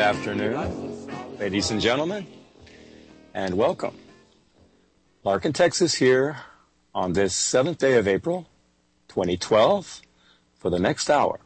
afternoon, ladies and gentlemen, and welcome. Larkin, Texas here on this 7th day of April, 2012, for the next hour.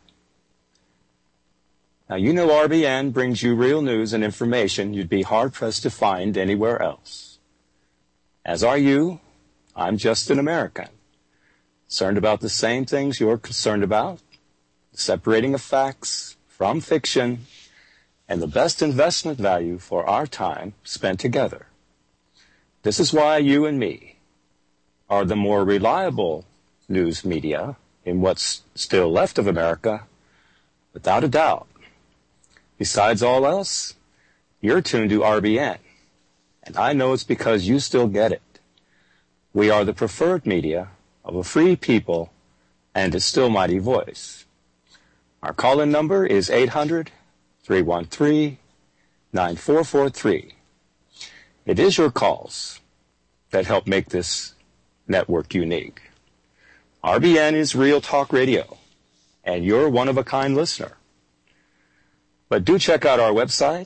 Now, you know RBN brings you real news and information you'd be hard-pressed to find anywhere else. As are you. I'm just an American, concerned about the same things you're concerned about, separating of facts from fiction, and the best investment value for our time spent together. This is why you and me are the more reliable news media in what's still left of America, without a doubt. Besides all else, you're tuned to RBN, and I know it's because you still get it. We are the preferred media of a free people and a still mighty voice. Our call-in number is 800-313-9443. It is your calls that help make this network unique. RBN is Real Talk Radio, and you're one-of-a-kind listener. But do check out our website.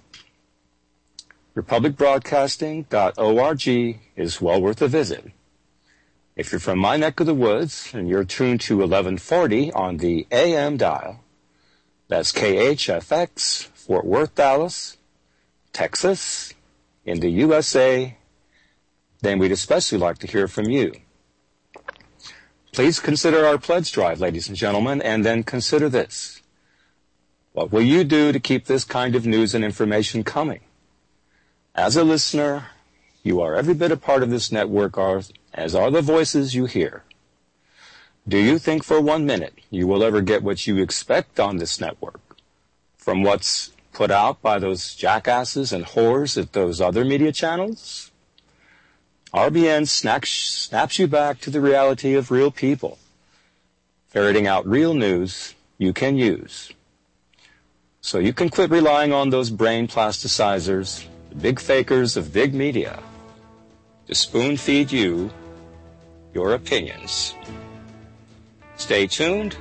republicbroadcasting.org is well worth a visit. If you're from my neck of the woods and you're tuned to 1140 on the AM dial, that's KHFX, Fort Worth, Dallas, Texas, in the USA, then we'd especially like to hear from you. Please consider our pledge drive, ladies and gentlemen, and then consider this. What will you do to keep this kind of news and information coming? As a listener, you are every bit a part of this network, as are the voices you hear. Do you think for 1 minute you will ever get what you expect on this network from what's put out by those jackasses and whores at those other media channels? RBN snaps you back to the reality of real people, ferreting out real news you can use. So you can quit relying on those brain plasticizers, the big fakers of big media, to spoon-feed you your opinions. Stay tuned.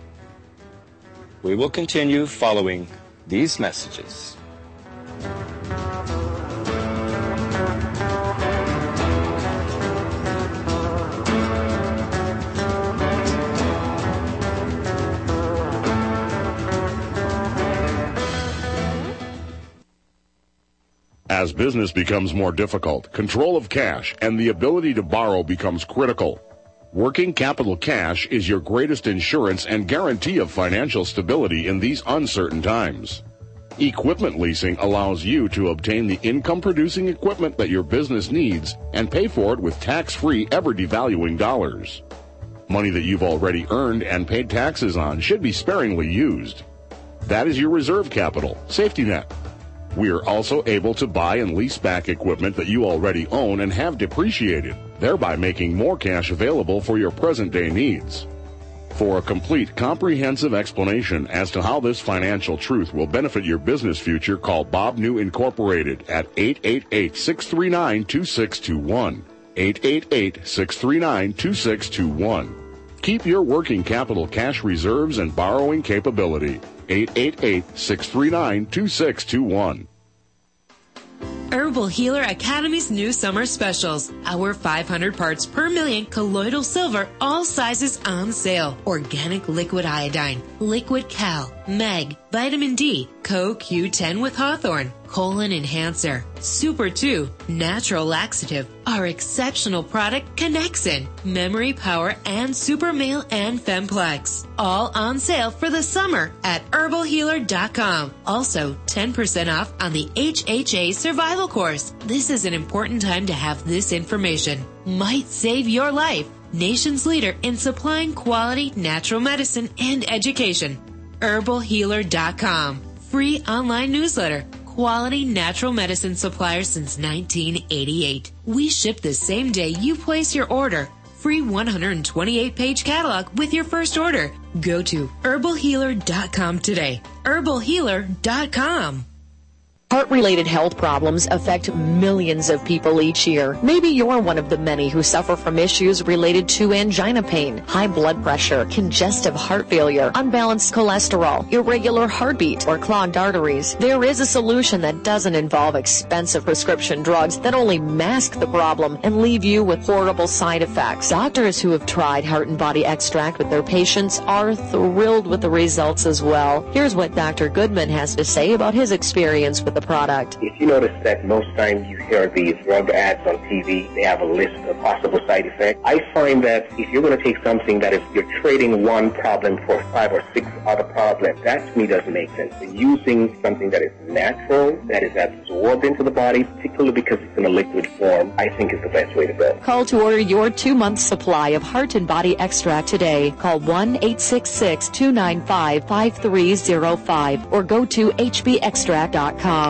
We will continue following these messages. As business becomes more difficult, control of cash and the ability to borrow becomes critical. Working capital cash is your greatest insurance and guarantee of financial stability in these uncertain times. Equipment leasing allows you to obtain the income-producing equipment that your business needs and pay for it with tax-free, ever-devaluing dollars. Money that you've already earned and paid taxes on should be sparingly used. That is your reserve capital, safety net. We are also able to buy and lease back equipment that you already own and have depreciated, thereby making more cash available for your present-day needs. For a complete, comprehensive explanation as to how this financial truth will benefit your business future, call Bob New Incorporated at 888-639-2621. 888-639-2621. Keep your working capital cash reserves and borrowing capability. 888-639-2621. Herbal Healer Academy's new summer specials. Our 500 parts per million colloidal silver, all sizes on sale. Organic liquid iodine, liquid cal, meg, vitamin D, CoQ10 with Hawthorne, colon enhancer, Super 2, natural laxative, our exceptional product Connexin, memory power, and Super Male and Femplex. All on sale for the summer at herbalhealer.com. Also, 10% off on the HHA survival course. This is an important time to have this information. Might save your life. Nation's leader in supplying quality natural medicine and education. herbalhealer.com. Free online newsletter. Quality natural medicine supplier since 1988. We ship the same day you place your order. Free 128-page catalog with your first order. Go to herbalhealer.com today. herbalhealer.com. Heart-related health problems affect millions of people each year. Maybe you're one of the many who suffer from issues related to angina pain, high blood pressure, congestive heart failure, unbalanced cholesterol, irregular heartbeat, or clogged arteries. There is a solution that doesn't involve expensive prescription drugs that only mask the problem and leave you with horrible side effects. Doctors who have tried Heart and Body Extract with their patients are thrilled with the results as well. Here's what Dr. Goodman has to say about his experience with the product. If you notice that most times you hear these drug ads on TV, they have a list of possible side effects. I find that if you're going to take something that is, you're trading one problem for 5 or 6 other problems, that to me doesn't make sense. Using something that is natural, that is absorbed into the body, particularly because it's in a liquid form, I think is the best way to go. Call to order your 2-month supply of Heart and Body Extract today. Call 1-866-295-5305 or go to hbextract.com.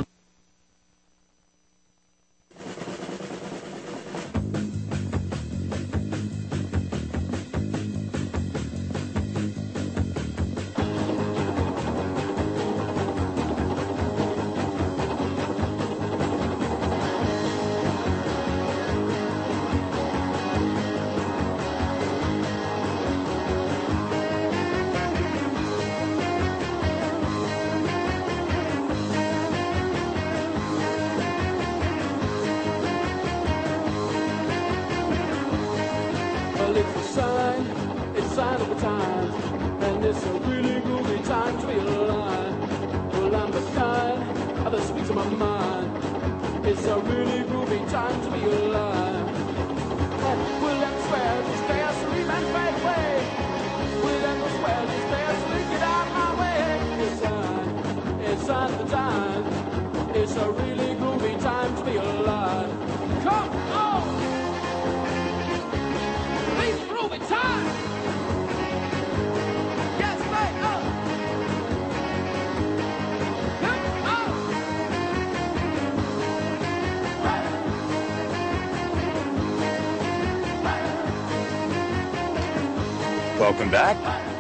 Welcome back.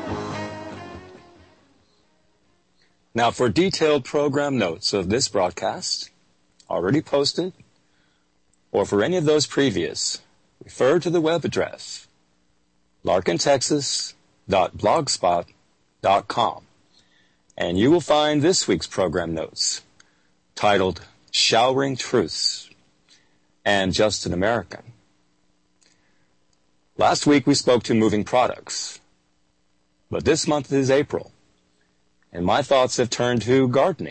Now, for detailed program notes of this broadcast, already posted, or for any of those previous, refer to the web address, larkintexas.blogspot.com, and you will find this week's program notes titled Showering Truths and Just an American. Last week we spoke to moving products, but this month is April, and my thoughts have turned to gardening.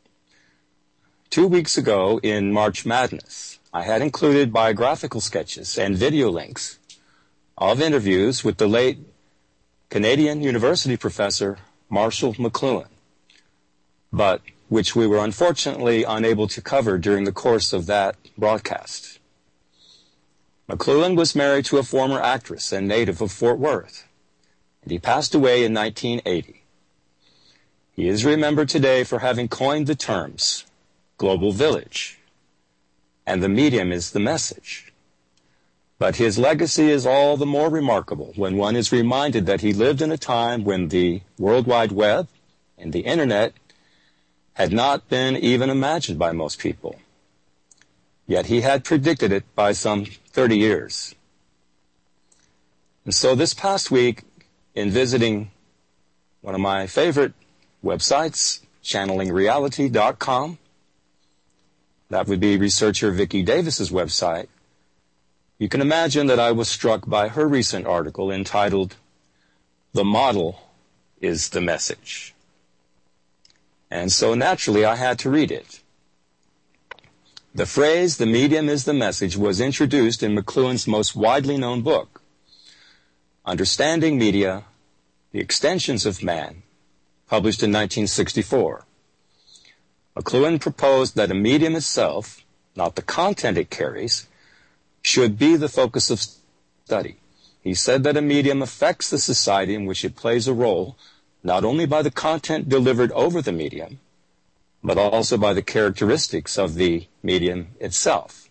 2 weeks ago in March Madness, I had included biographical sketches and video links of interviews with the late Canadian University professor Marshall McLuhan, but which we were unfortunately unable to cover during the course of that broadcast. McLuhan was married to a former actress and native of Fort Worth, and he passed away in 1980. He is remembered today for having coined the terms global village, and the medium is the message. But his legacy is all the more remarkable when one is reminded that he lived in a time when the World Wide Web and the Internet had not been even imagined by most people. Yet he had predicted it by some 30 years. And so this past week, in visiting one of my favorite websites, channelingreality.com, that would be researcher Vicki Davis's website, you can imagine that I was struck by her recent article entitled, The Model is the Message. And so naturally I had to read it. The phrase, the medium is the message, was introduced in McLuhan's most widely known book, Understanding Media, The Extensions of Man, published in 1964. McLuhan proposed that a medium itself, not the content it carries, should be the focus of study. He said that a medium affects the society in which it plays a role, not only by the content delivered over the medium, but also by the characteristics of the medium itself.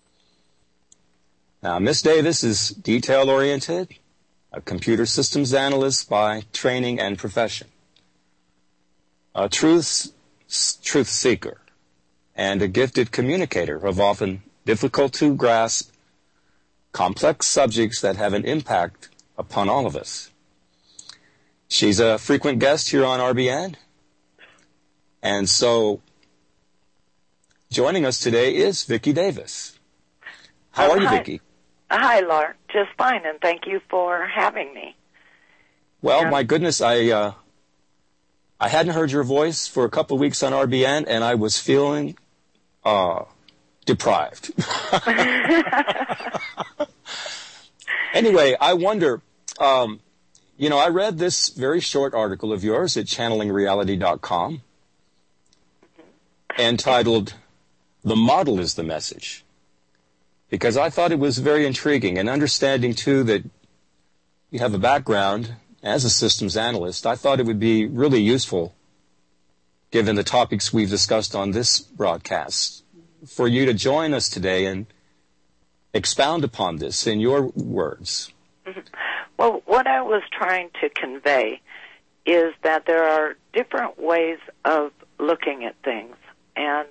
Now, Miss Davis is detail-oriented, a computer systems analyst by training and profession, a truth seeker, and a gifted communicator of often difficult-to-grasp, complex subjects that have an impact upon all of us. She's a frequent guest here on RBN, and so joining us today is Vicki Davis. How are you, Vicki? Hi, Laura. Just fine, and thank you for having me. Well, my goodness, I hadn't heard your voice for a couple of weeks on RBN, and I was feeling deprived. Anyway, I wonder, I read this very short article of yours at channelingreality.com entitled, "The Model is the Message," because I thought it was very intriguing, and understanding, too, that you have a background as a systems analyst, I thought it would be really useful, given the topics we've discussed on this broadcast, for you to join us today and expound upon this in your words. Mm-hmm. Well, what I was trying to convey is that there are different ways of looking at things. And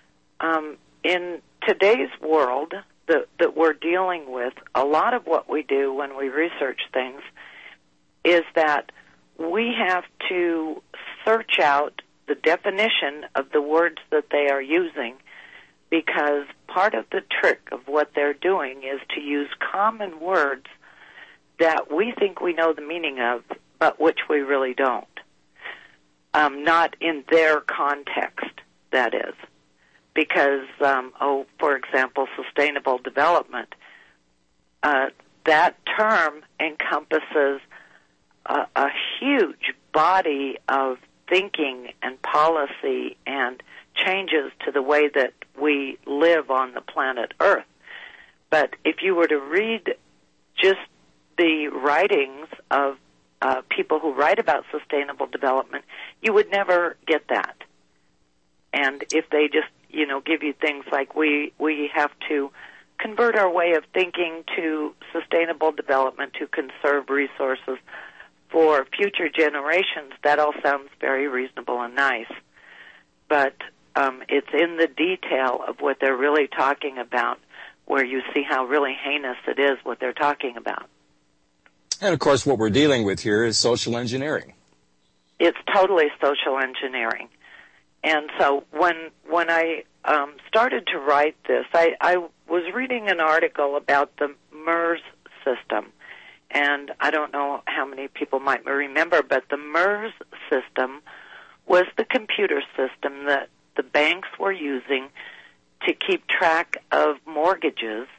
in today's world that we're dealing with, a lot of what we do when we research things is that we have to search out the definition of the words that they are using, because part of the trick of what they're doing is to use common words that we think we know the meaning of, but which we really don't. Not in their context, that is. Because, for example, sustainable development, that term encompasses a huge body of thinking and policy and changes to the way that we live on the planet Earth. But if you were to read just the writings of people who write about sustainable development, you would never get that. And if they just, give you things like we have to convert our way of thinking to sustainable development to conserve resources for future generations, that all sounds very reasonable and nice. But it's in the detail of what they're really talking about where you see how really heinous it is what they're talking about. And, of course, what we're dealing with here is social engineering. It's totally social engineering. And so when I started to write this, I was reading an article about the MERS system. And I don't know how many people might remember, but the MERS system was the computer system that the banks were using to keep track of mortgages.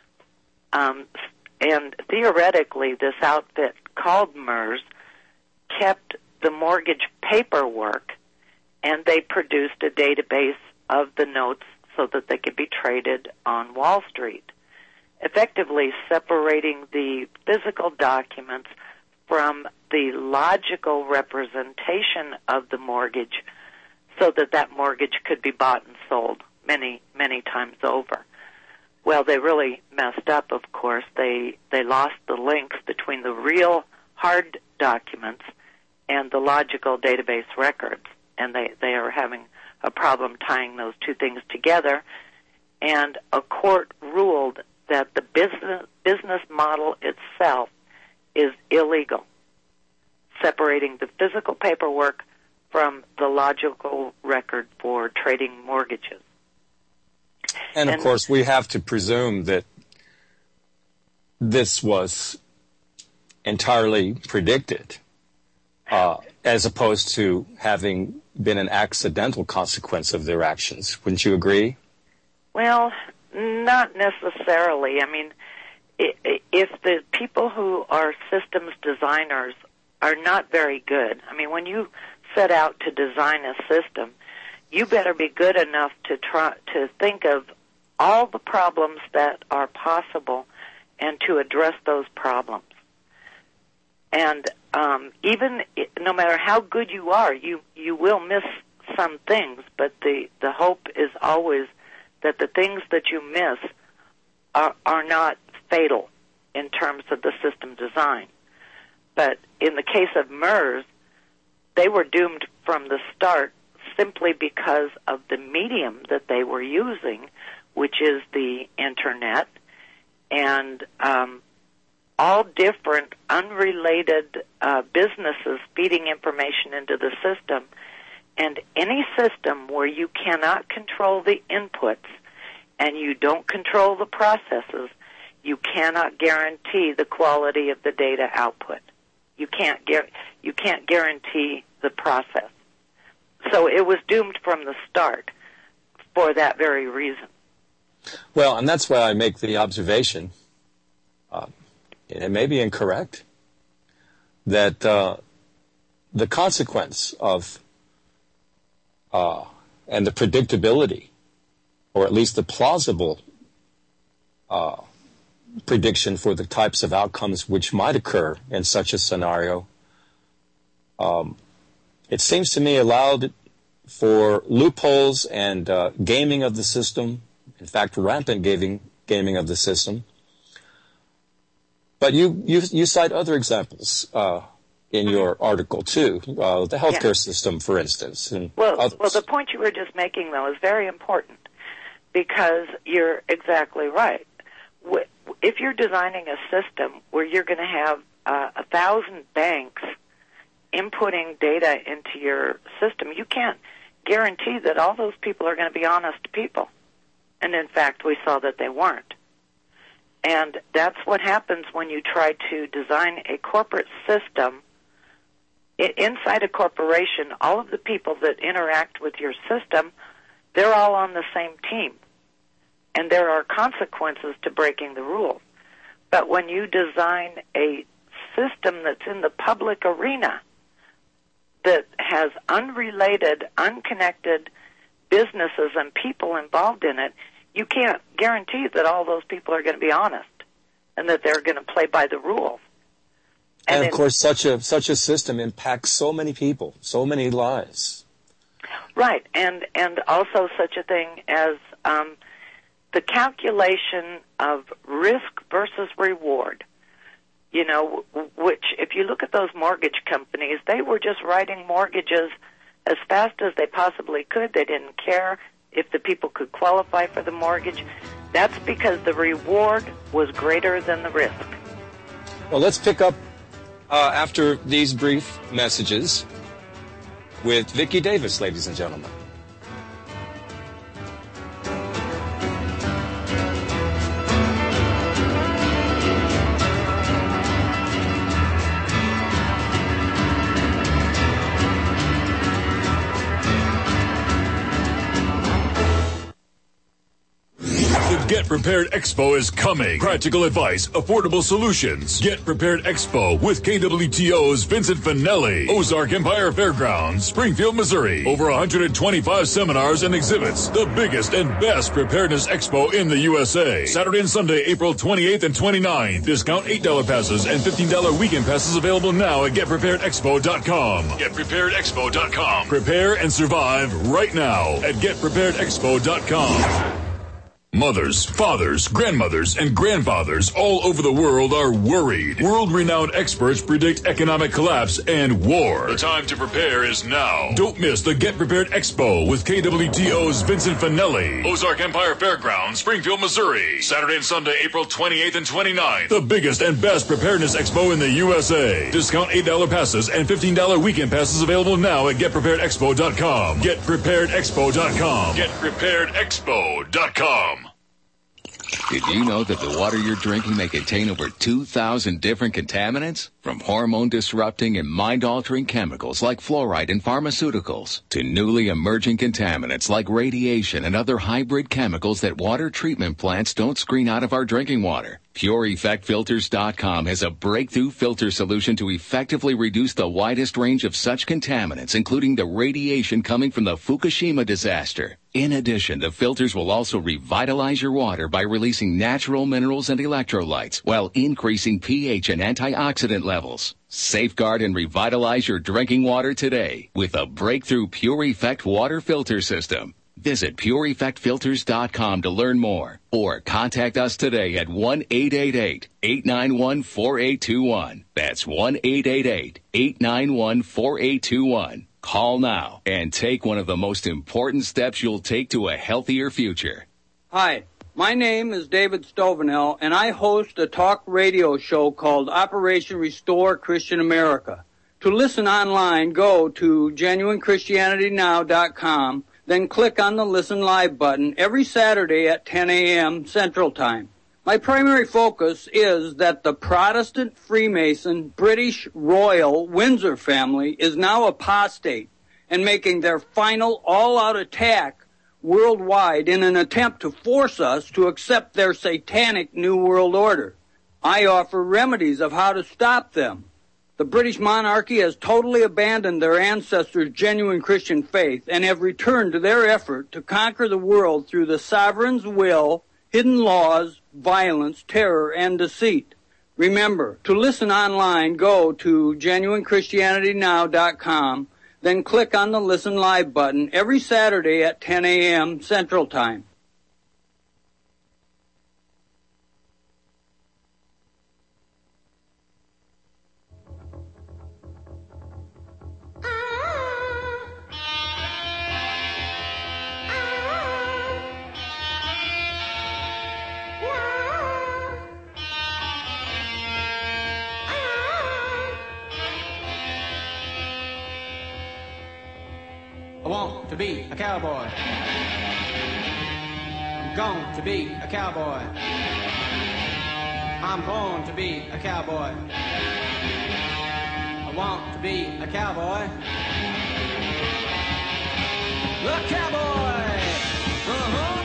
And theoretically, this outfit called MERS kept the mortgage paperwork, and they produced a database of the notes so that they could be traded on Wall Street, effectively separating the physical documents from the logical representation of the mortgage so that that mortgage could be bought and sold many, many times over. Well, they really messed up, of course. They lost the links between the real hard documents and the logical database records, and they are having a problem tying those two things together. And a court ruled that the business model itself is illegal, separating the physical paperwork from the logical record for trading mortgages. And of course, we have to presume that this was entirely predicted, as opposed to having been an accidental consequence of their actions. Wouldn't you agree? Well, not necessarily. I mean, if the people who are systems designers are not very good, I mean, when you set out to design a system, you better be good enough to try to think of all the problems that are possible and to address those problems. And even no matter how good you are, you will miss some things, but the hope is always that the things that you miss are not fatal in terms of the system design. But in the case of MERS, they were doomed from the start simply because of the medium that they were using, which is the Internet, and all different, unrelated businesses feeding information into the system. And any system where you cannot control the inputs and you don't control the processes, you cannot guarantee the quality of the data output. You can't guarantee the process. So it was doomed from the start for that very reason. Well, and that's why I make the observation, it may be incorrect, that the consequence of and the predictability, or at least the plausible prediction for the types of outcomes which might occur in such a scenario, it seems to me allowed for loopholes and gaming of the system, in fact, rampant gaming of the system. But you cite other examples in your article, too, the healthcare system, for instance. And well, the point you were just making, though, is very important, because you're exactly right. If you're designing a system where you're going to have 1,000 banks inputting data into your system, you can't guarantee that all those people are going to be honest people. And, in fact, we saw that they weren't. And that's what happens when you try to design a corporate system. Inside a corporation, all of the people that interact with your system, they're all on the same team. And there are consequences to breaking the rules. But when you design a system that's in the public arena that has unrelated, unconnected businesses and people involved in it, you can't guarantee that all those people are going to be honest and that they're going to play by the rules. And of course, such a system impacts so many people, so many lives. Right, and also such a thing as the calculation of risk versus reward. You know, which if you look at those mortgage companies, they were just writing mortgages as fast as they possibly could. They didn't care if the people could qualify for the mortgage. That's because the reward was greater than the risk. Well, let's pick up after these brief messages with Vicki Davis, ladies and gentlemen. Get Prepared Expo is coming. Practical advice, affordable solutions. Get Prepared Expo with KWTO's Vincent Finelli. Ozark Empire Fairgrounds, Springfield, Missouri. Over 125 seminars and exhibits. The biggest and best preparedness expo in the USA. Saturday and Sunday, April 28th and 29th. Discount $8 passes and $15 weekend passes available now at GetPreparedExpo.com. GetPreparedExpo.com. Prepare and survive right now at GetPreparedExpo.com. Mothers, fathers, grandmothers, and grandfathers all over the world are worried. World-renowned experts predict economic collapse and war. The time to prepare is now. Don't miss the Get Prepared Expo with KWTO's Vincent Finelli. Ozark Empire Fairgrounds, Springfield, Missouri. Saturday and Sunday, April 28th and 29th. The biggest and best preparedness expo in the USA. Discount $8 passes and $15 weekend passes available now at GetPreparedExpo.com. GetPreparedExpo.com. GetPreparedExpo.com. Did you know that the water you're drinking may contain over 2,000 different contaminants? From hormone-disrupting and mind-altering chemicals like fluoride and pharmaceuticals to newly emerging contaminants like radiation and other hybrid chemicals that water treatment plants don't screen out of our drinking water. PureEffectFilters.com has a breakthrough filter solution to effectively reduce the widest range of such contaminants, including the radiation coming from the Fukushima disaster. In addition, the filters will also revitalize your water by releasing natural minerals and electrolytes while increasing pH and antioxidant levels. Safeguard and revitalize your drinking water today with a breakthrough Pure Effect water filter system. Visit PureEffectFilters.com to learn more or contact us today at 1-888-891-4821. That's 1-888-891-4821. Call now and take one of the most important steps you'll take to a healthier future. Hi, my name is David Stovenell, and I host a talk radio show called Operation Restore Christian America. To listen online, go to GenuineChristianityNow.com, then click on the Listen Live button every Saturday at 10 a.m. Central Time. My primary focus is that the Protestant Freemason British Royal Windsor family is now apostate and making their final all-out attack worldwide in an attempt to force us to accept their satanic New World Order. I offer remedies of how to stop them. The British monarchy has totally abandoned their ancestors' genuine Christian faith and have returned to their effort to conquer the world through the sovereign's will, hidden laws, violence, terror, and deceit. Remember, to listen online, go to GenuineChristianityNow.com, then click on the Listen Live button every Saturday at 10 a.m. Central Time. I want to be a cowboy. I'm going to be a cowboy. I'm born to be a cowboy. I want to be a cowboy. A cowboy! Uh-huh!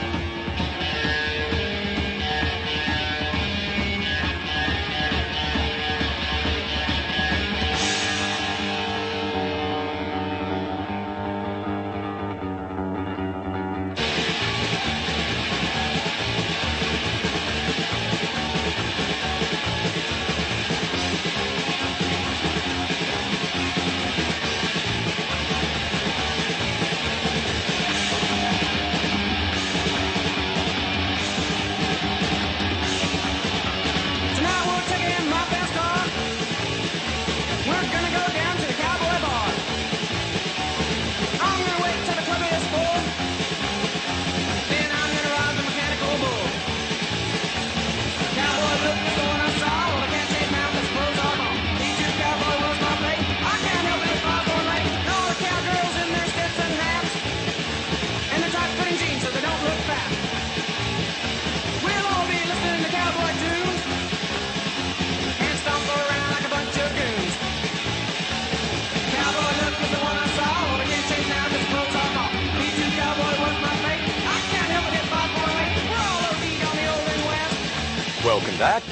Welcome back.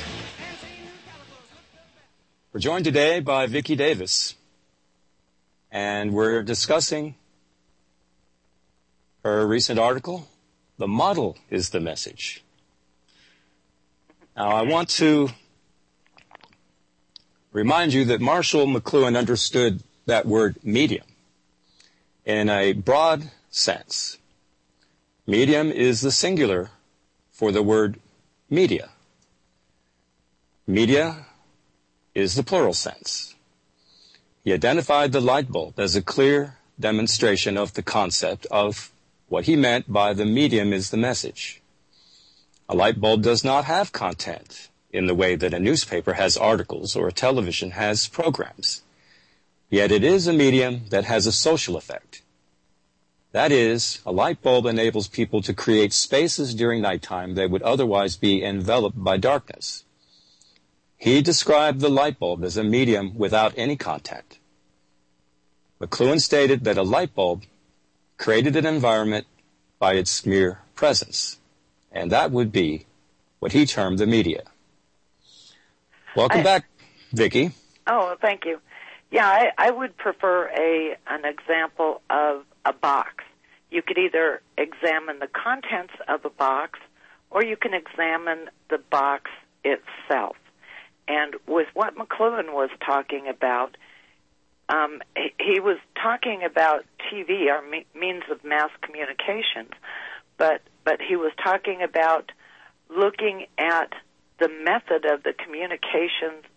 We're joined today by Vicki Davis, and we're discussing her recent article, "The Model is the Message." Now, I want to remind you that Marshall McLuhan understood that word medium in a broad sense. Medium is the singular for the word media. Media is the plural sense. He identified the light bulb as a clear demonstration of the concept of what he meant by the medium is the message. A light bulb does not have content in the way that a newspaper has articles or a television has programs. Yet it is a medium that has a social effect. That is, a light bulb enables people to create spaces during nighttime that would otherwise be enveloped by darkness. He described the light bulb as a medium without any content. McLuhan stated that a light bulb created an environment by its mere presence, and that would be what he termed the media. Welcome back, Vicki. Oh, thank you. Yeah, I would prefer an example of a box. You could either examine the contents of a box, or you can examine the box itself. And with what McLuhan was talking about, he was talking about TV, our means of mass communications, but he was talking about looking at the method of the communications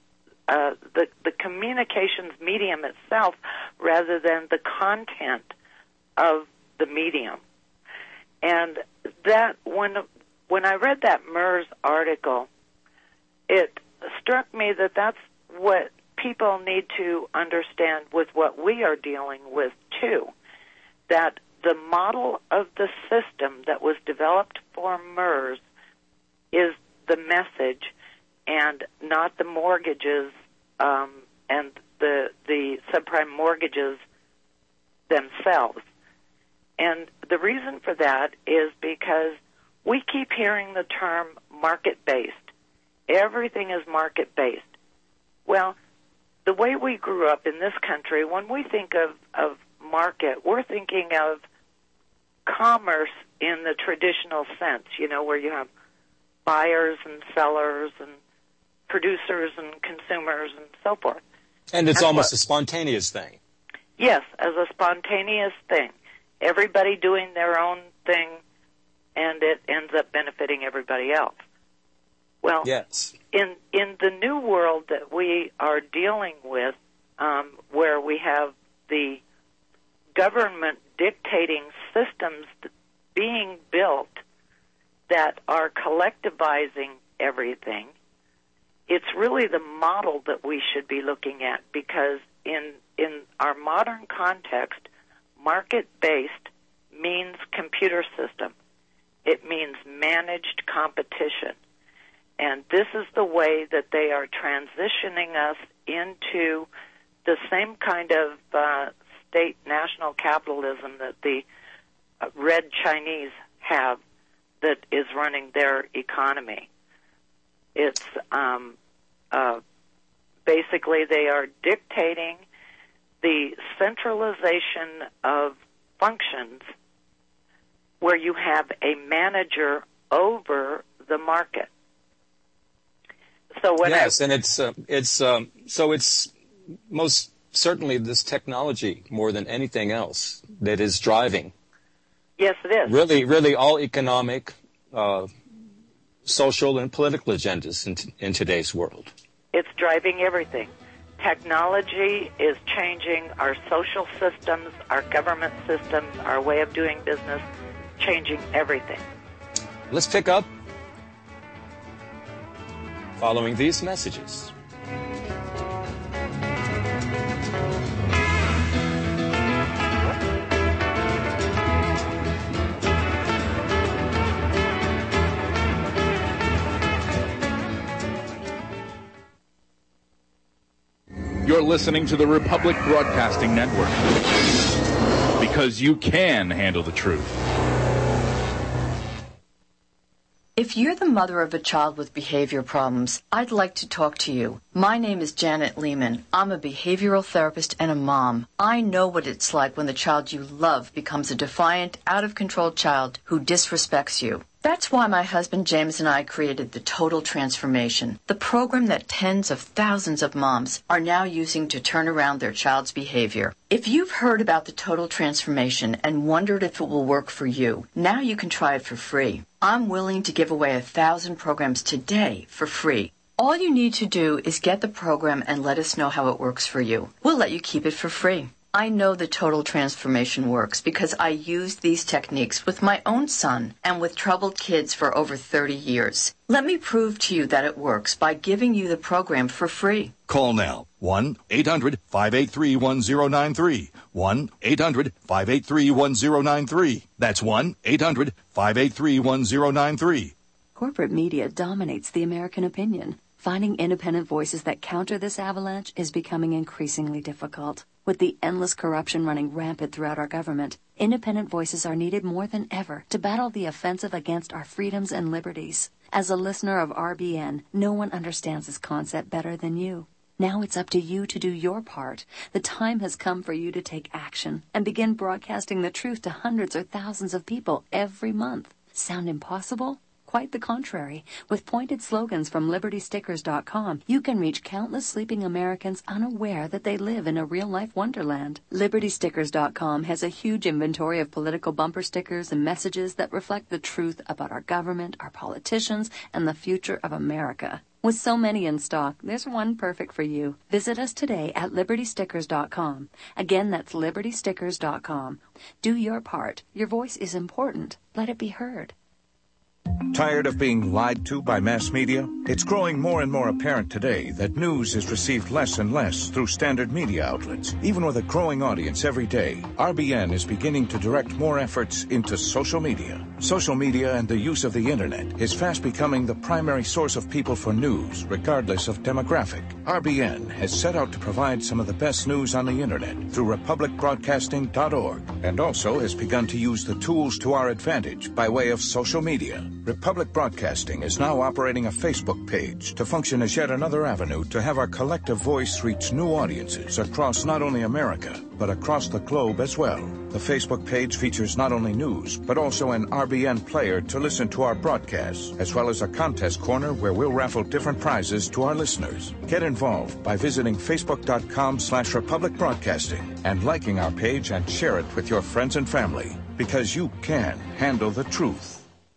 the communications medium itself rather than the content of the medium. And that when I read that MERS article, it struck me that that's what people need to understand with what we are dealing with too, that the model of the system that was developed for MERS is the message and not the mortgages and the subprime mortgages themselves. And the reason for that is because we keep hearing the term market-based. Everything is market-based. Well, the way we grew up in this country, when we think of market, we're thinking of commerce in the traditional sense, where you have buyers and sellers and producers and consumers and so forth. And it's almost a spontaneous thing. Yes, as a spontaneous thing. Everybody doing their own thing, and it ends up benefiting everybody else. Well, yes. In the new world that we are dealing with, where we have the government dictating systems being built that are collectivizing everything, it's really the model that we should be looking at, because in our modern context, market-based means computer system. It means managed competition. And this is the way that they are transitioning us into the same kind of state national capitalism that the red Chinese have that is running their economy. It's basically they are dictating the centralization of functions where you have a manager over the market. So when and it's most certainly this technology more than anything else that is driving. Yes, it is. Really all economic, social, and political agendas in today's world. It's driving everything. Technology is changing our social systems, our government systems, our way of doing business, changing everything. Let's pick up following these messages. You're listening to the Republic Broadcasting Network, because you can handle the truth. If you're the mother of a child with behavior problems, I'd like to talk to you. My name is Janet Lehman. I'm a behavioral therapist and a mom. I know what it's like when the child you love becomes a defiant, out-of-control child who disrespects you. That's why my husband James and I created the Total Transformation, the program that tens of thousands of moms are now using to turn around their child's behavior. If you've heard about the Total Transformation and wondered if it will work for you, now you can try it for free. I'm willing to give away 1,000 programs today for free. All you need to do is get the program and let us know how it works for you. We'll let you keep it for free. I know the Total Transformation works because I used these techniques with my own son and with troubled kids for over 30 years. Let me prove to you that it works by giving you the program for free. Call now. 1-800-583-1093. 1-800-583-1093. That's 1-800-583-1093. Corporate media dominates the American opinion. Finding independent voices that counter this avalanche is becoming increasingly difficult. With the endless corruption running rampant throughout our government, independent voices are needed more than ever to battle the offensive against our freedoms and liberties. As a listener of RBN, no one understands this concept better than you. Now it's up to you to do your part. The time has come for you to take action and begin broadcasting the truth to hundreds or thousands of people every month. Sound impossible? Quite the contrary. With pointed slogans from LibertyStickers.com, you can reach countless sleeping Americans unaware that they live in a real-life wonderland. LibertyStickers.com has a huge inventory of political bumper stickers and messages that reflect the truth about our government, our politicians, and the future of America. With so many in stock, there's one perfect for you. Visit us today at libertystickers.com. Again, that's libertystickers.com. Do your part. Your voice is important. Let it be heard. Tired of being lied to by mass media? It's growing more and more apparent today that news is received less and less through standard media outlets. Even with a growing audience every day, RBN is beginning to direct more efforts into social media. Social media and the use of the internet is fast becoming the primary source of people for news, regardless of demographic. RBN has set out to provide some of the best news on the internet through republicbroadcasting.org, and also has begun to use the tools to our advantage by way of social media. Republic Broadcasting is now operating a Facebook page to function as yet another avenue to have our collective voice reach new audiences across not only America, but across the globe as well. The Facebook page features not only news, but also an RBN player to listen to our broadcasts, as well as a contest corner where we'll raffle different prizes to our listeners. Get involved by visiting facebook.com/Republic Broadcasting and liking our page and share it with your friends and family, because you can handle the truth.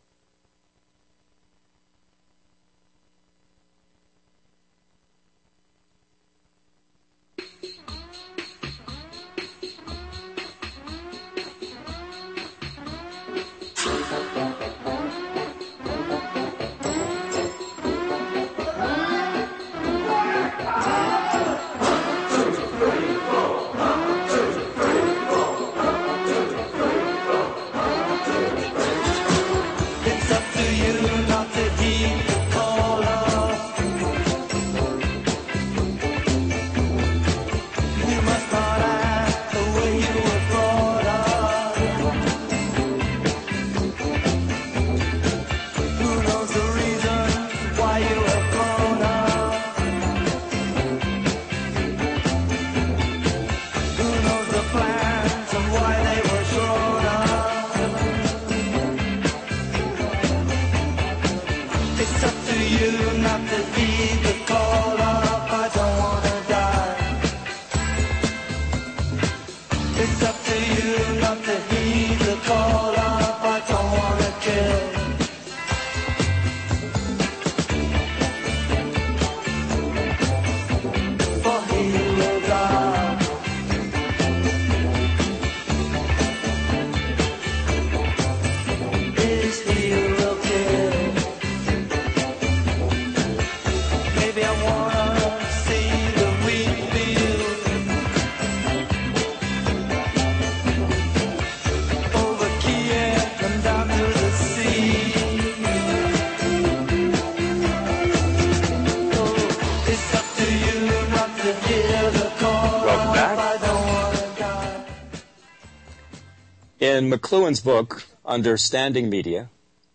In McLuhan's book, Understanding Media,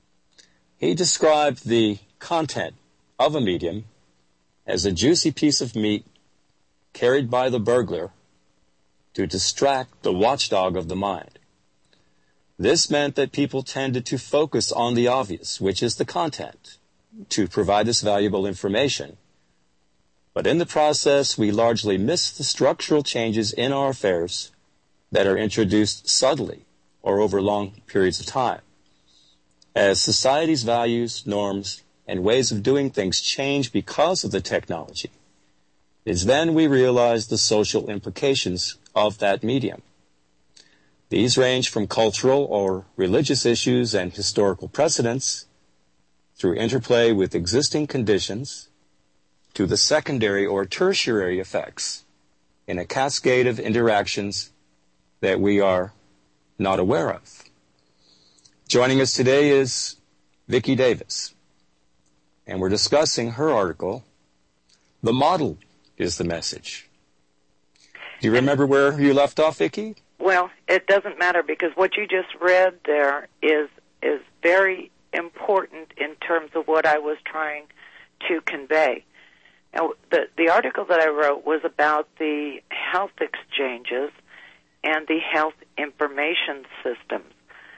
he described the content of a medium as a juicy piece of meat carried by the burglar to distract the watchdog of the mind. This meant that people tended to focus on the obvious, which is the content, to provide us valuable information. But in the process, we largely miss the structural changes in our affairs that are introduced subtly or over long periods of time. As society's values, norms, and ways of doing things change because of the technology, it's then we realize the social implications of that medium. These range from cultural or religious issues and historical precedents, through interplay with existing conditions, to the secondary or tertiary effects in a cascade of interactions that we are not aware of. Joining us today is Vicki Davis, and we're discussing her article, The Model is the Message. Do you remember where you left off, Vicki? Well, it doesn't matter, because what you just read there is very important in terms of what I was trying to convey. Now, the article that I wrote was about the health exchanges and the health information systems.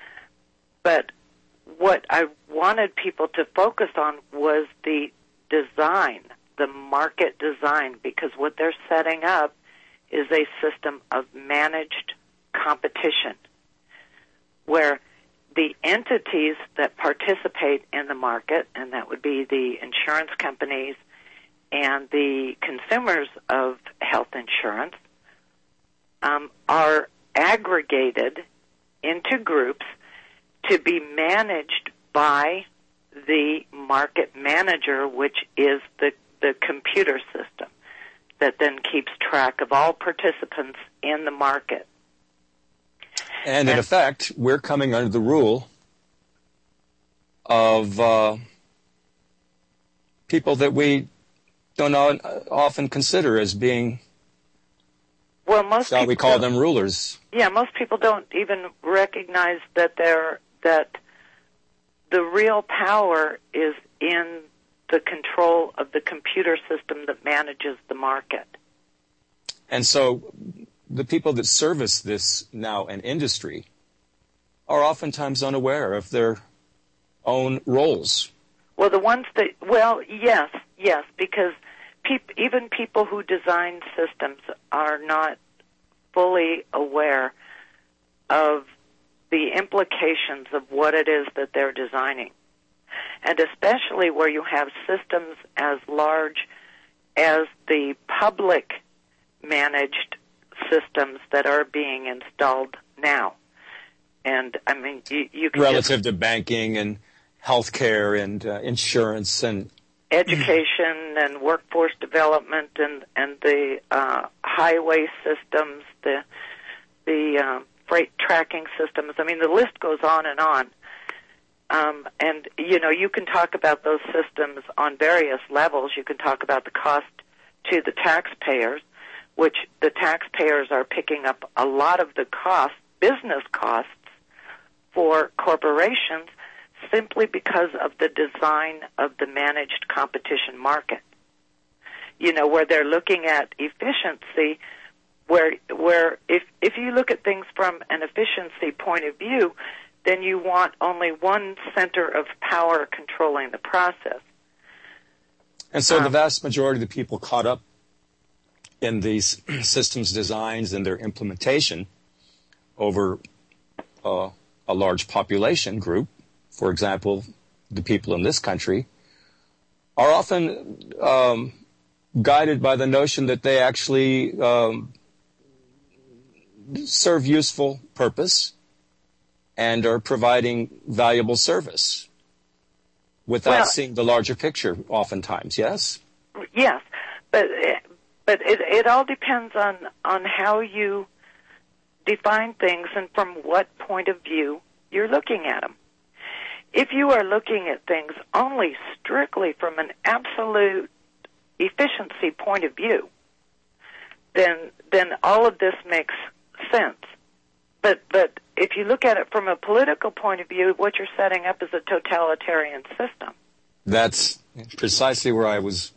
But what I wanted people to focus on was the design, the market design, because what they're setting up is a system of managed competition where the entities that participate in the market, and that would be the insurance companies and the consumers of health insurance, are aggregated into groups to be managed by the market manager, which is the computer system that then keeps track of all participants in the market. And in effect, we're coming under the rule of people that we don't often consider as being, shall we call them, rulers. Yeah, most people don't even recognize that the real power is in the control of the computer system that manages the market. And so the people that service this now an industry are oftentimes unaware of their own roles. Well, the ones that, yes, because even people who design systems are not fully aware of the implications of what it is that they're designing. And especially where you have systems as large as the public managed systems that are being installed now. And, I mean, you can relative to banking and healthcare and insurance and education and workforce development and the highway systems, the freight tracking systems. I mean, the list goes on and on. And, you know, you can talk about those systems on various levels. You can talk about the cost to the taxpayers, which the taxpayers are picking up a lot of the cost, business costs, for corporations simply because of the design of the managed competition market. You know, where they're looking at efficiency, where if you look at things from an efficiency point of view, then you want only one center of power controlling the process. And so the vast majority of the people caught up in these systems designs and their implementation over a large population group, for example, the people in this country, are often guided by the notion that they actually serve useful purpose and are providing valuable service without seeing the larger picture oftentimes, yes? Yes, but it all depends on how you define things and from what point of view you're looking at them. If you are looking at things only strictly from an absolute efficiency point of view, then all of this makes sense. But if you look at it from a political point of view, what you're setting up is a totalitarian system. That's precisely where I was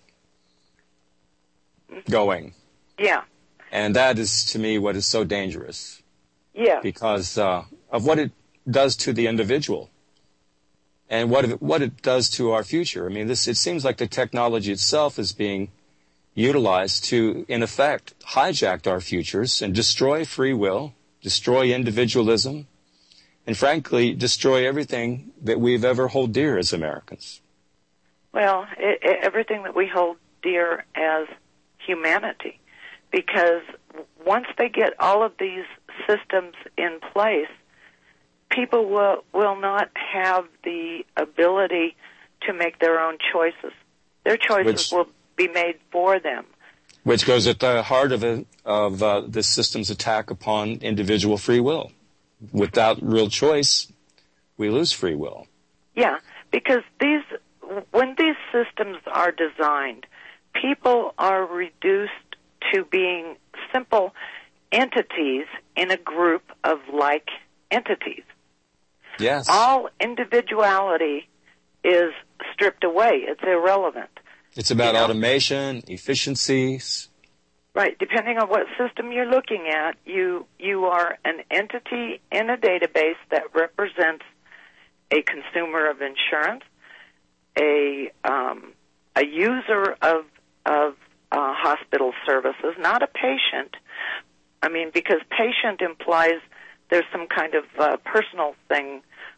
going. Yeah. And that is, to me, what is so dangerous. Yeah. Because of what it does to the individual and what it does to our future. I mean, it seems like the technology itself is being utilized to, in effect, hijack our futures and destroy free will, destroy individualism, and frankly, destroy everything that we've ever held dear as Americans. Well, everything that we hold dear as humanity. Because once they get all of these systems in place, people will not have the ability to make their own choices. Their choices will be made for them. Which goes at the heart of this system's attack upon individual free will. Without real choice, we lose free will. Yeah, because when these systems are designed, people are reduced to being simple entities in a group of like entities. Yes. All individuality is stripped away. It's irrelevant. It's about automation, efficiencies. Right. Depending on what system you're looking at, you are an entity in a database that represents a consumer of insurance, a user of hospital services, not a patient. I mean, because patient implies there's some kind of personal thing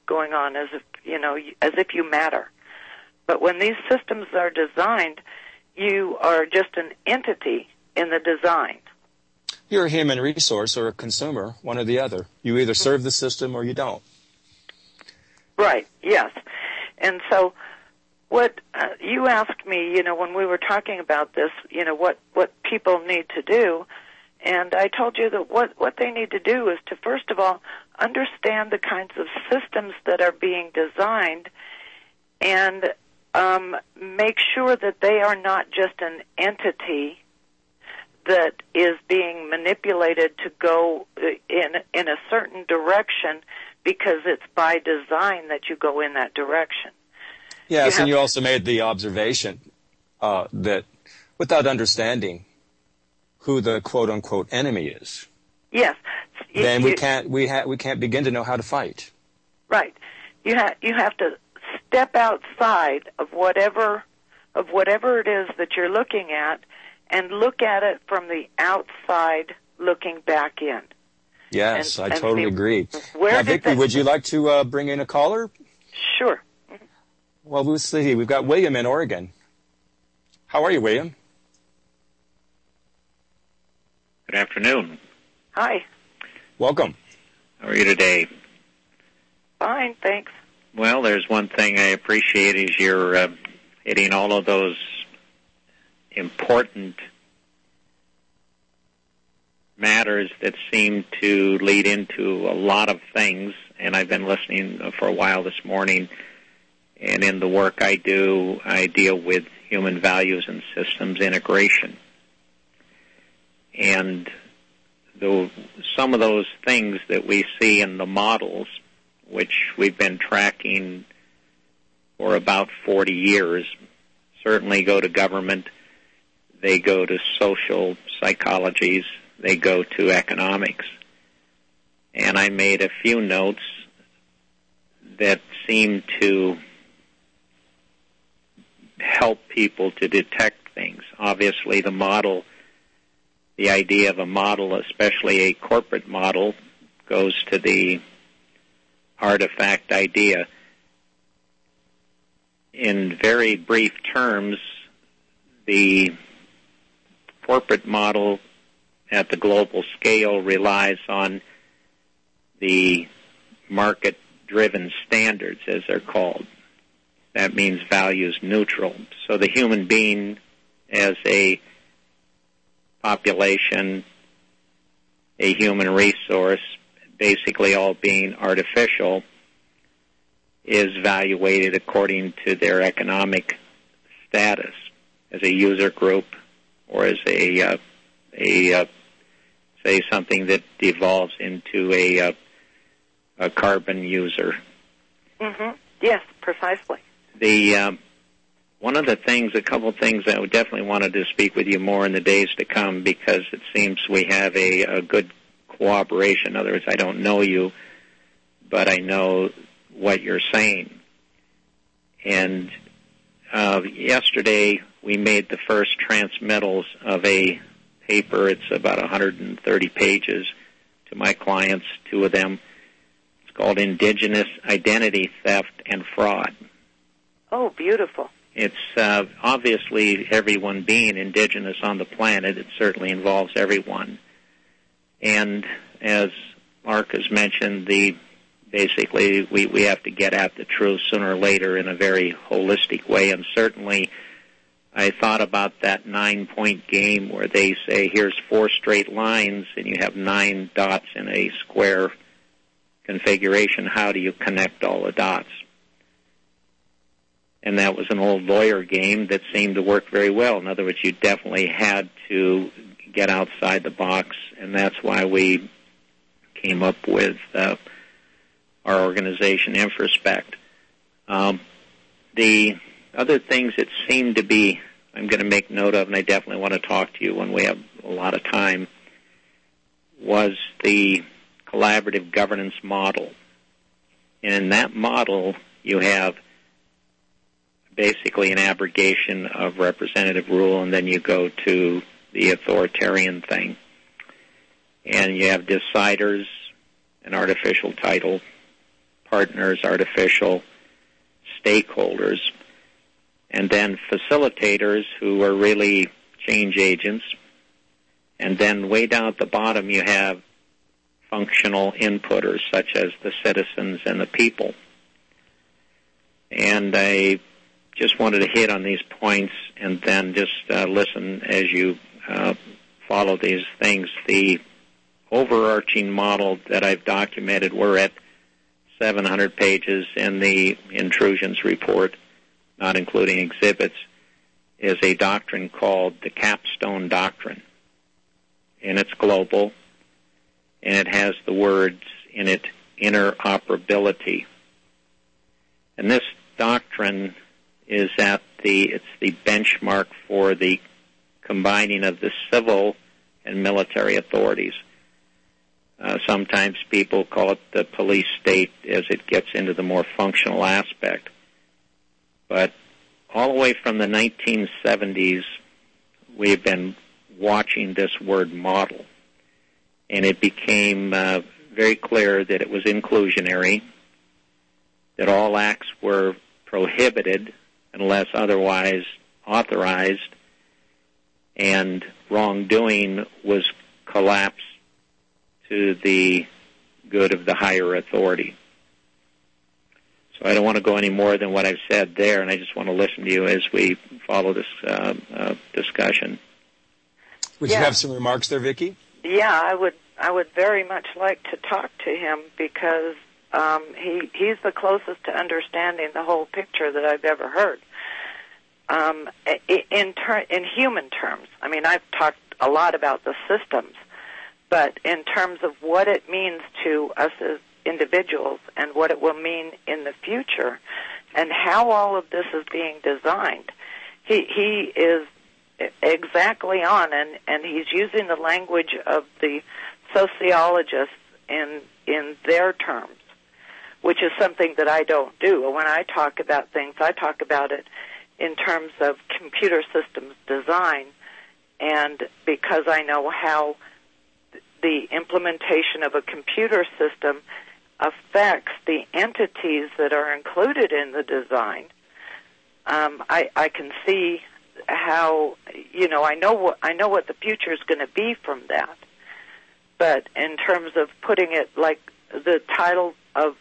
going on as if you matter. But when these systems are designed, you are just an entity in the design. You're a human resource or a consumer, one or the other. You either serve the system or you don't. Right, yes. And so what you asked me, when we were talking about this, what people need to do, and I told you that what they need to do is to, first of all, understand the kinds of systems that are being designed and make sure that they are not just an entity that is being manipulated to go in a certain direction because it's by design that you go in that direction. Yes, and you also made the observation that without understanding who the quote-unquote enemy is, yes, then we can't begin to know how to fight. Right. You have to step outside of whatever it is that you're looking at and look at it from the outside looking back in. Yes, I totally agree. Now, Vicki, would you like to bring in a caller? Sure. Well, we'll see. We've got William in Oregon. How are you, William? Good afternoon. Hi. Welcome. How are you today? Fine, thanks. Well, there's one thing I appreciate is you're hitting all of those important matters that seem to lead into a lot of things, and I've been listening for a while this morning, and in the work I do, I deal with human values and systems integration. And some of those things that we see in the models, which we've been tracking for about 40 years, certainly go to government, they go to social psychologies, they go to economics. And I made a few notes that seem to help people to detect things. Obviously, the model, the idea of a model, especially a corporate model, goes to the artifact idea. In very brief terms, the corporate model at the global scale relies on the market-driven standards, as they're called. That means values neutral. So the human being as a population, a human resource, basically all being artificial, is evaluated according to their economic status as a user group or as a say something that devolves into a carbon user. Mm-hmm. Yes, precisely. One of the things, a couple of things I would definitely wanted to speak with you more in the days to come, because it seems we have a good cooperation. In other words, I don't know you, but I know what you're saying. And yesterday we made the first transmittals of a paper. It's about 130 pages to my clients, two of them. It's called Indigenous Identity Theft and Fraud. Oh, beautiful. It's obviously everyone being indigenous on the planet. It certainly involves everyone. And as Mark has mentioned, basically we have to get at the truth sooner or later in a very holistic way. And certainly I thought about that 9-point game where they say, here's 4 straight lines and you have 9 dots in a square configuration. How do you connect all the dots? And that was an old lawyer game that seemed to work very well. In other words, you definitely had to get outside the box, and that's why we came up with our organization, InfraSpect. The other things that seem to be, I'm going to make note of, and I definitely want to talk to you when we have a lot of time, was the collaborative governance model. And in that model, you have basically an abrogation of representative rule, and then you go to the authoritarian thing. And you have deciders, an artificial title, partners, artificial stakeholders, and then facilitators who are really change agents. And then way down at the bottom you have functional inputters such as the citizens and the people. And I just wanted to hit on these points and then just listen as you follow these things. The overarching model that I've documented, we're at 700 pages in the intrusions report, not including exhibits, is a doctrine called the Capstone Doctrine. And it's global, and it has the words in it, interoperability. And this doctrine is it's the benchmark for the combining of the civil and military authorities. Sometimes people call it the police state as it gets into the more functional aspect. But all the way from the 1970s, we've been watching this word model. And it became very clear that it was inclusionary, that all acts were prohibited unless otherwise authorized, and wrongdoing was collapsed to the good of the higher authority. So I don't want to go any more than what I've said there, and I just want to listen to you as we follow this discussion. Would you have some remarks there, Vicki? Yeah, I would very much like to talk to him because he's the closest to understanding the whole picture that I've ever heard. In human terms, I mean, I've talked a lot about the systems, but in terms of what it means to us as individuals and what it will mean in the future and how all of this is being designed, he is exactly on, and he's using the language of the sociologists in their terms, which is something that I don't do. When I talk about things, I talk about it in terms of computer systems design, and because I know how the implementation of a computer system affects the entities that are included in the design, I can see how, I know what the future is going to be from that. But in terms of putting it like the title of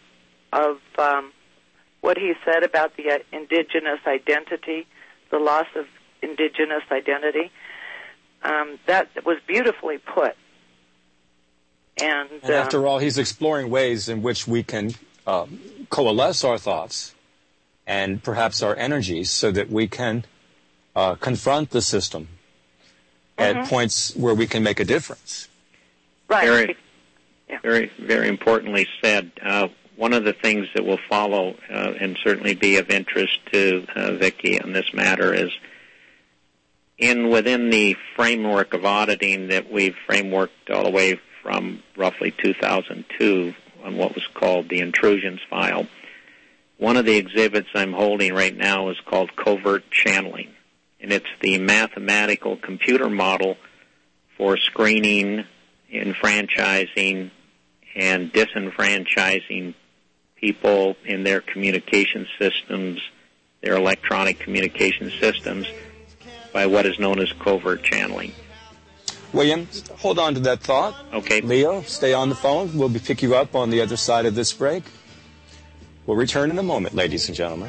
what he said about the indigenous identity, the loss of indigenous identity, that was beautifully put. And after all, he's exploring ways in which we can coalesce our thoughts and perhaps our energies so that we can confront the system at points where we can make a difference. Right. Very, very importantly said. One of the things that will follow and certainly be of interest to Vicki on this matter is within the framework of auditing that we've frameworked all the way from roughly 2002 on what was called the intrusions file. One of the exhibits I'm holding right now is called covert channeling, and it's the mathematical computer model for screening, enfranchising, and disenfranchising people in their communication systems, their electronic communication systems, by what is known as covert channeling. William, hold on to that thought. Okay. Leo, stay on the phone. We'll pick you up on the other side of this break. We'll return in a moment, ladies and gentlemen.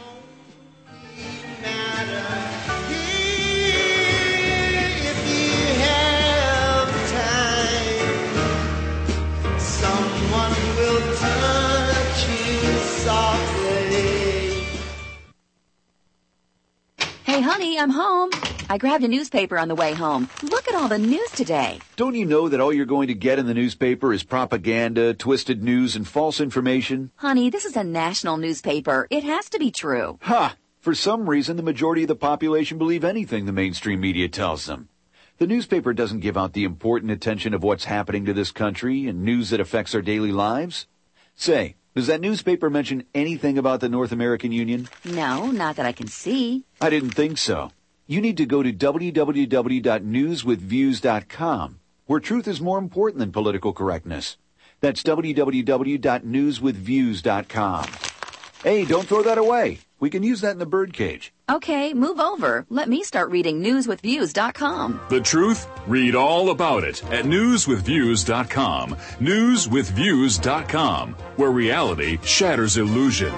Hey, honey, I'm home. I grabbed a newspaper on the way home. Look at all the news today. Don't you know that all you're going to get in the newspaper is propaganda, twisted news, and false information? Honey, this is a national newspaper. It has to be true. Ha! For some reason, the majority of the population believe anything the mainstream media tells them. The newspaper doesn't give out the important attention of what's happening to this country and news that affects our daily lives. Say, does that newspaper mention anything about the North American Union? No, not that I can see. I didn't think so. You need to go to www.newswithviews.com, where truth is more important than political correctness. That's www.newswithviews.com. Hey, don't throw that away. We can use that in the birdcage. Okay, move over. Let me start reading newswithviews.com. The truth? Read all about it at newswithviews.com. Newswithviews.com, where reality shatters illusion.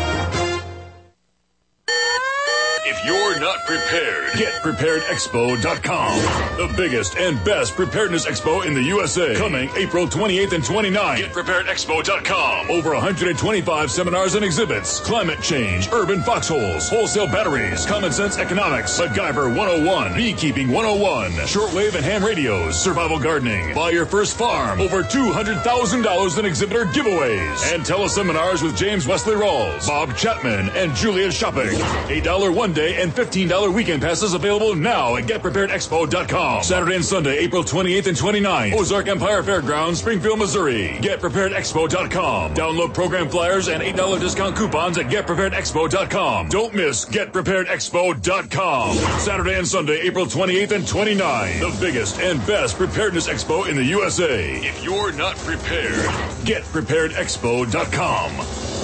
If you're not prepared, GetPreparedExpo.com. The biggest and best preparedness expo in the USA. Coming April 28th and 29th. GetPreparedExpo.com. Over 125 seminars and exhibits. Climate change, urban foxholes, wholesale batteries, common sense economics, MacGyver 101, beekeeping 101, shortwave and ham radios, survival gardening, buy your first farm, over $200,000 in exhibitor giveaways, and teleseminars with James Wesley Rawls, Bob Chapman, and Julia Shopping. $8 one day and $15 weekend passes available now at GetPreparedExpo.com. Saturday and Sunday, April 28th and 29th. Ozark Empire Fairgrounds, Springfield, Missouri. GetPreparedExpo.com. Download program flyers and $8 discount coupons at GetPreparedExpo.com. Don't miss GetPreparedExpo.com. Saturday and Sunday, April 28th and 29th. The biggest and best preparedness expo in the USA. If you're not prepared, GetPreparedExpo.com.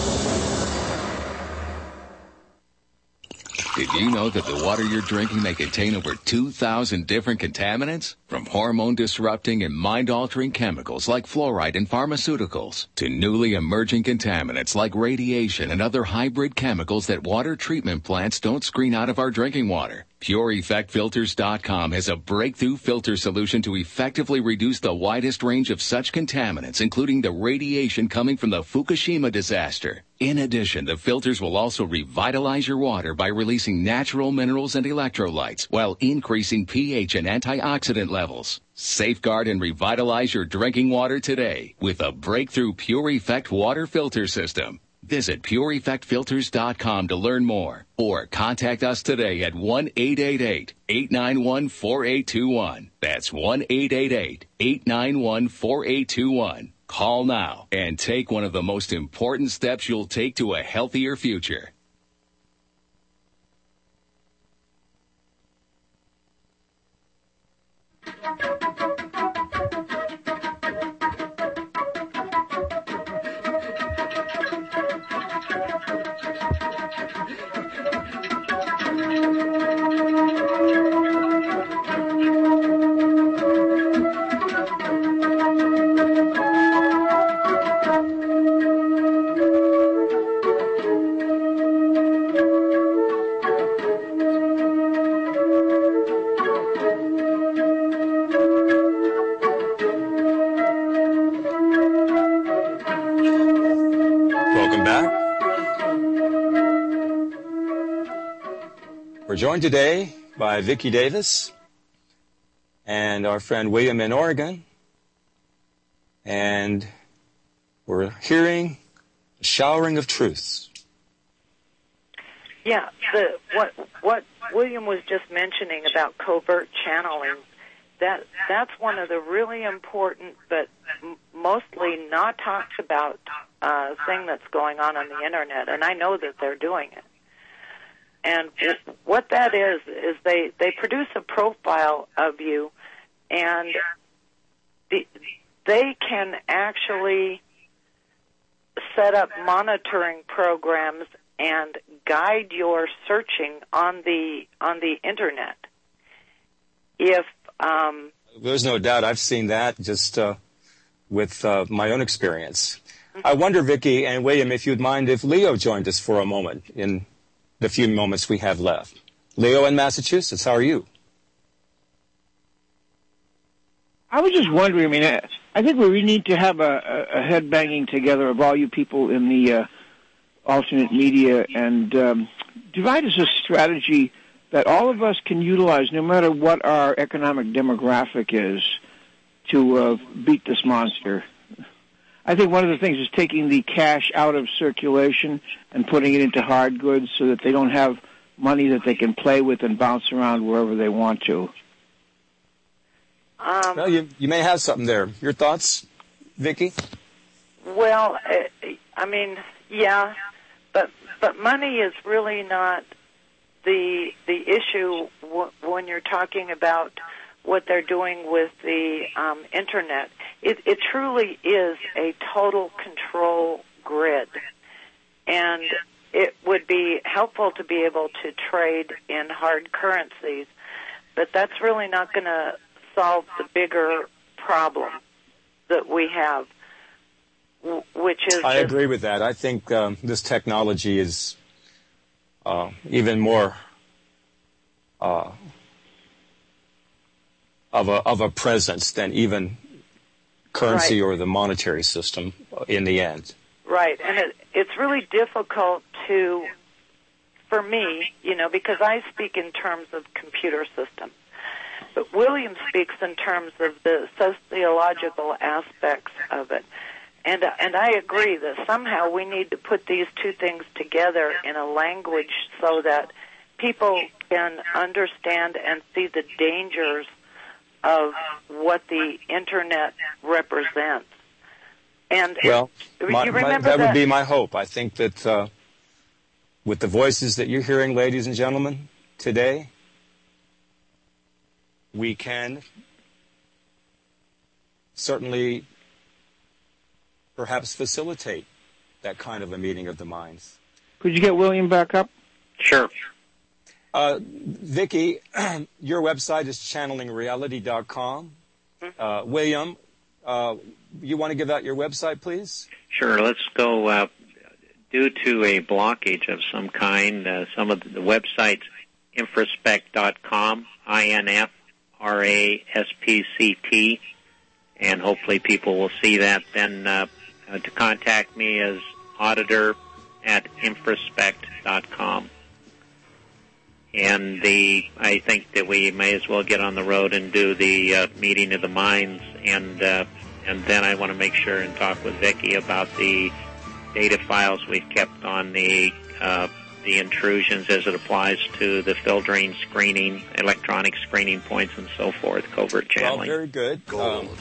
Did you know that the water you're drinking may contain over 2,000 different contaminants? From hormone-disrupting and mind-altering chemicals like fluoride and pharmaceuticals to newly emerging contaminants like radiation and other hybrid chemicals that water treatment plants don't screen out of our drinking water. PureEffectFilters.com has a breakthrough filter solution to effectively reduce the widest range of such contaminants, including the radiation coming from the Fukushima disaster. In addition, the filters will also revitalize your water by releasing natural minerals and electrolytes while increasing pH and antioxidant levels. Safeguard and revitalize your drinking water today with a breakthrough Pure Effect water filter system. Visit PureEffectFilters.com to learn more or contact us today at 1-888-891-4821. That's 1-888-891-4821. Call now and take one of the most important steps you'll take to a healthier future. We're joined today by Vicki Davis and our friend William in Oregon. And we're hearing a showering of truths. Yeah, what William was just mentioning about covert channeling, that's one of the really important but mostly not talked about thing that's going on the Internet, and I know that they're doing it. And what that is they produce a profile of you, and they can actually set up monitoring programs and guide your searching on the Internet. If there's no doubt, I've seen that just with my own experience. I wonder, Vicki and William, if you'd mind if Leo joined us for a moment in the few moments we have left. Leo in Massachusetts, how are you? I was just wondering, I mean, I think we really need to have a head banging together of all you people in the alternate media and devise a strategy that all of us can utilize, no matter what our economic demographic is, to beat this monster. I think one of the things is taking the cash out of circulation and putting it into hard goods so that they don't have money that they can play with and bounce around wherever they want to. Well, you may have something there. Your thoughts, Vicki? Well, I mean, yeah, but money is really not the issue when you're talking about what they're doing with the Internet. it truly is a total control grid. And it would be helpful to be able to trade in hard currencies, but that's really not going to solve the bigger problem that we have, which is... I agree with that. I think this technology is even more of a presence than even currency or the monetary system in the end. Right, and it's really difficult for me, because I speak in terms of computer systems. But William speaks in terms of the sociological aspects of it. And I agree that somehow we need to put these two things together in a language so that people can understand and see the dangers of what the Internet represents. And well, that would be my hope. I think that with the voices that you're hearing, ladies and gentlemen, today, we can certainly perhaps facilitate that kind of a meeting of the minds. Could you get William back up? Sure. Vicki, your website is channelingreality.com. William, you want to give out your website, please? Sure. Let's go. Due to a blockage of some kind, some of the websites, infraspect.com, INFRASPCT, and hopefully people will see that. Then to contact me is auditor@infraspect.com. And I think that we may as well get on the road and do the meeting of the minds, and then I want to make sure and talk with Vicki about the data files we've kept on the intrusions as it applies to the filtering, screening, electronic screening points, and so forth, covert channeling. Well, very good.